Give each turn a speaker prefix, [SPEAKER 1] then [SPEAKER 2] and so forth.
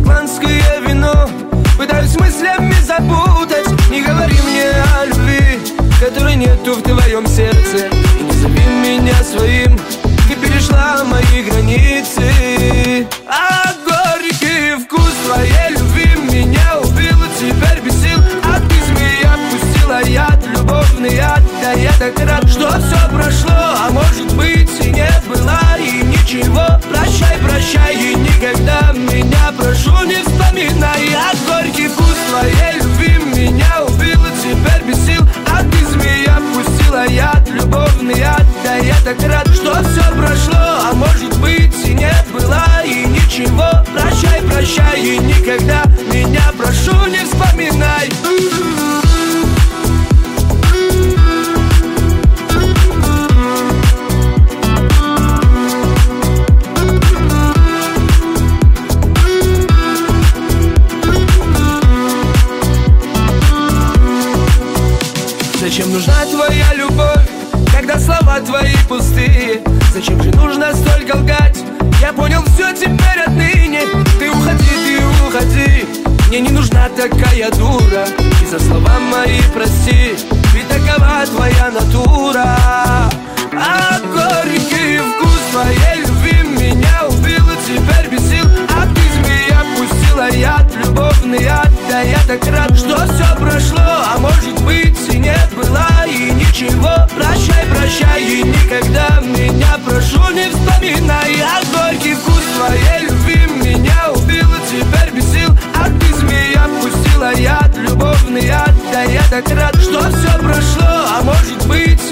[SPEAKER 1] шотландское вино. Пытаюсь мыслями запутать. Не говори мне о любви, которой нету в твоем сердце. И не зови меня своим, ты перешла мои границы. А горький вкус твоей любви меня убил и теперь бесил. А ты, змея, пустила яд, любовный яд. Да я так рад, что все прошло, а может быть и не было, и ничего. Прощай, прощай, и никогда меня, прошу, не вспоминай. А горький вкус твоей любви меня убил и теперь бесил. А ты, змея, пустила яд, любовный яд. Да я так рад, что все прошло, а может быть и не было, и ничего. Прощай, прощай, и никогда меня, прошу, не вспоминай. Зачем нужна твоя любовь, когда слова твои пустые? Зачем же нужно столько лгать? Я понял все теперь отныне. Ты уходи, мне не нужна такая дура. И за слова мои прости, ведь такова твоя натура. А горький вкус твоей любви меня убил и теперь бесил. А ты, змея, пустила яд, любовный яд. Да я так рад, что все прошло, а может быть и не было, и ничего. Прощай, прощай, и никогда меня, прошу, не вспоминай. А горький вкус твоей любви меня убил и теперь бесил. А ты, змея, пустила яд, любовный яд. Да я так рад, что все прошло, а может быть